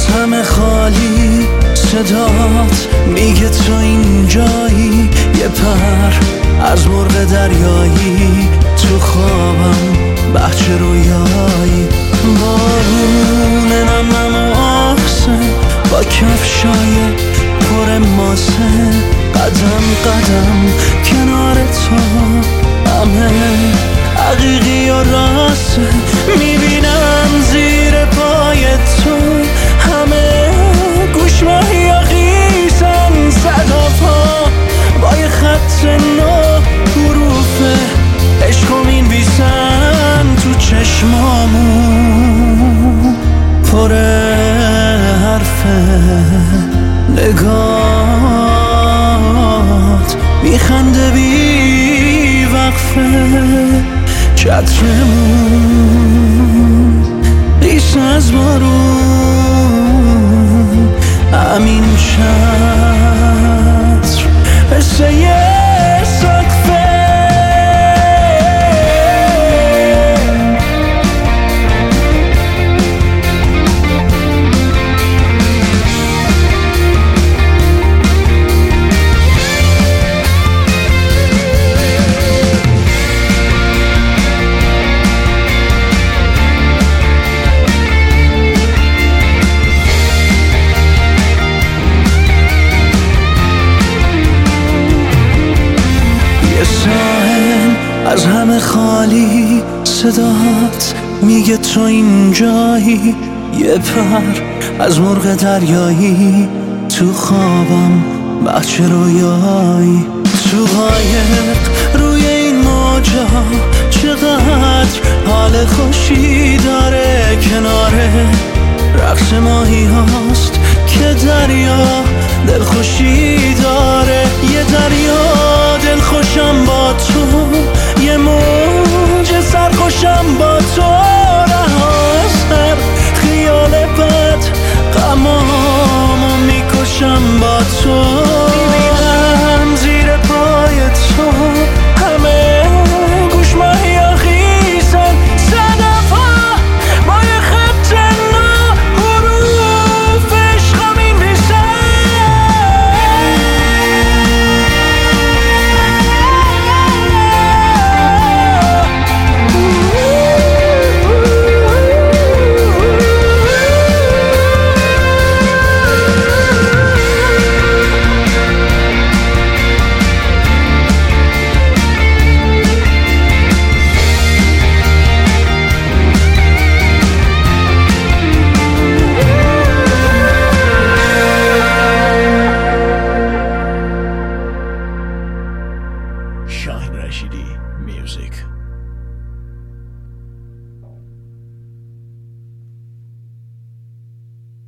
از همه خالی صدات میگه تو اینجایی، یه پر از مرغ دریایی تو خوابم بچه رویایی. بارون نم و آسه با کفشای پر ماسه، قدم قدم کنار تو همه حقیقی و راسته. میبینم زیر پای تو همه گوش ماهی خیسن، صداها با یه خط نو حروف عشقو مینویسن تو چشمامون پر حرفه. نگات میخنده بی وقفه، چترمون ریس از بارون، همین چتر مثل یه سقفه. از همه خالی صدات میگه تو اینجایی، یه پر از مرغ دریایی تو خوابم بچه رویایی. تو قایق روی این موجا چقدر حال خوشی داره، کناره رقص ماهی هاست که دریا دلخوشی داره. یه دریا دلخوشم با تو، یه موج سرخوشم با تو، رها سر خیال بد غمامو میکشم با تو. میبینم زیر پای تو همه گوش ماهی خیسن، صدفا با یه خط نو حروف عشقو مینویسن. Shine Rashidi Music.